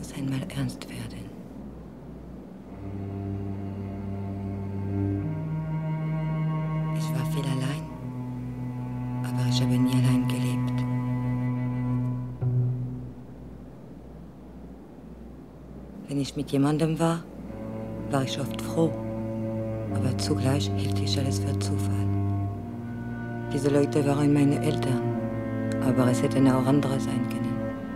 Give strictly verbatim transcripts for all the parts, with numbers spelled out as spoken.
muss einmal ernst werden. Ich war viel allein, aber ich habe nie allein gelebt. Wenn ich mit jemandem war, war ich oft froh, aber zugleich hielt ich alles für Zufall. Diese Leute waren meine Eltern, aber es hätten auch andere sein können.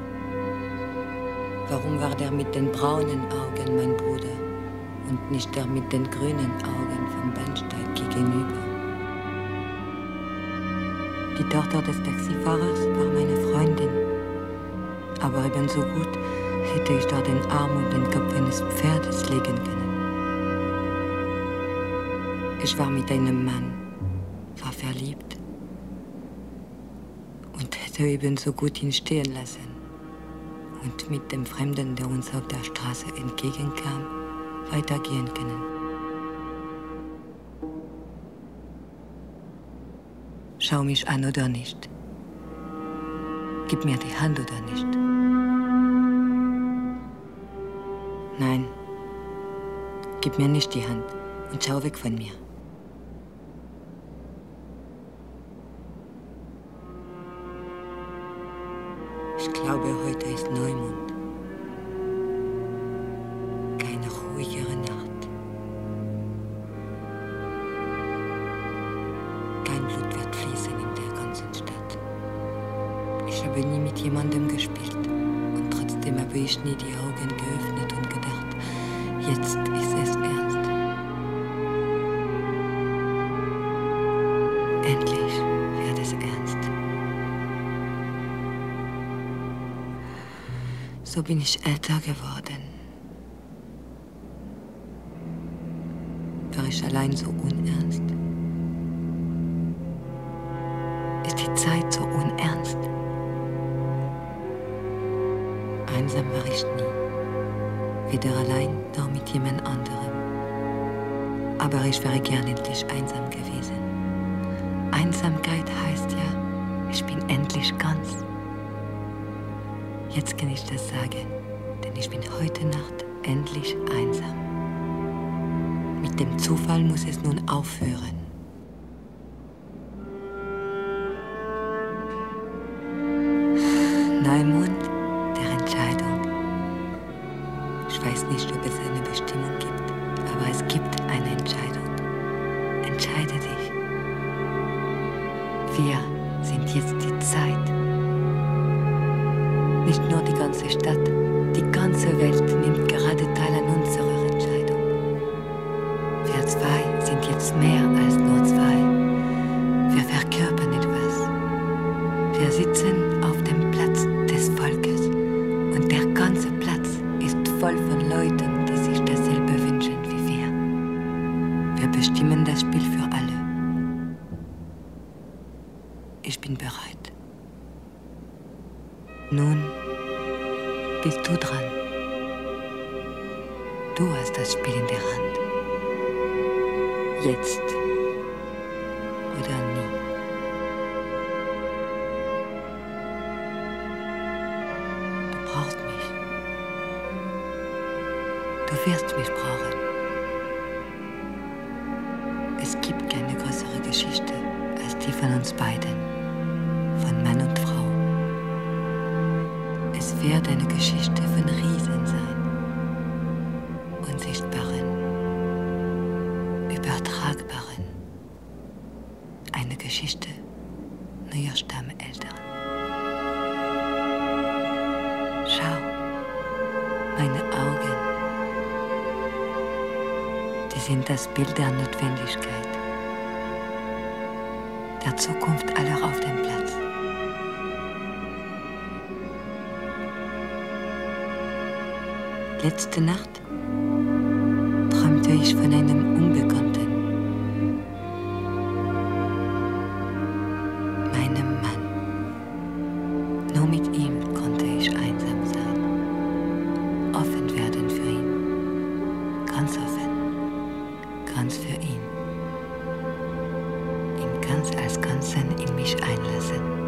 Warum war der mit den braunen Augen mein Bruder und nicht der mit den grünen Augen vom Bahnsteig gegenüber? Die Tochter des Taxifahrers war meine Freundin, aber ebenso gut hätte ich dort den Arm um den Kopf eines Pferdes legen können. Ich war mit einem Mann, war verliebt und hätte ebenso gut ihn stehen lassen und mit dem Fremden, der uns auf der Straße entgegenkam, weitergehen können. Schau mich an oder nicht. Gib mir die Hand oder nicht. Nein, gib mir nicht die Hand und schau weg von mir. Ich glaube, heute ist Neumond. Keine ruhigere Nacht. Kein Blut wird fließen in der ganzen Stadt. Ich habe nie mit jemandem gespielt und trotzdem habe ich nie die Augen geöffnet und gedacht, jetzt ist es ernst. Endlich wird es ernst. So bin ich älter geworden. War ich allein so unernst? Ist die Zeit so unernst? Einsam war ich nie. Weder allein noch mit jemand anderem. Aber ich wäre gern endlich einsam gewesen. Einsamkeit heißt ja, ich bin endlich ganz. Jetzt kann ich das sagen, denn ich bin heute Nacht endlich einsam. Mit dem Zufall muss es nun aufhören. Neumond der Entscheidung. Ich weiß nicht, ob es eine Bestimmung gibt, aber es gibt eine Entscheidung. Entscheide dich. Wir sind jetzt die Zeit. Nicht nur die ganze Stadt, die ganze Welt nimmt gerade teil an unserer Entscheidung. Wir zwei sind jetzt mehr als nur zwei. Wir verkörpern etwas. Wir sitzen auf dem Platz des Volkes und der ganze Platz ist voll von Leuten, die sich dasselbe wünschen wie wir. Wir bestimmen das Spiel für alle. Ich bin bereit. Nun bist du dran. Du hast das Spiel in der Hand. Jetzt oder nie. Du brauchst mich. Du wirst mich brauchen. Es gibt keine größere Geschichte als die von uns beiden, von Mann und Frau. Es wird eine Geschichte von Riesen sein, unsichtbaren, übertragbaren, eine Geschichte neuer Stammeltern. Schau, meine Augen, die sind das Bild der Notwendigkeit, der Zukunft aller auf dem Platz. Letzte Nacht träumte ich von einem Unbekannten, meinem Mann. Nur mit ihm konnte ich einsam sein, offen werden für ihn, ganz offen, ganz für ihn, ihn ganz als Ganzen in mich einlassen.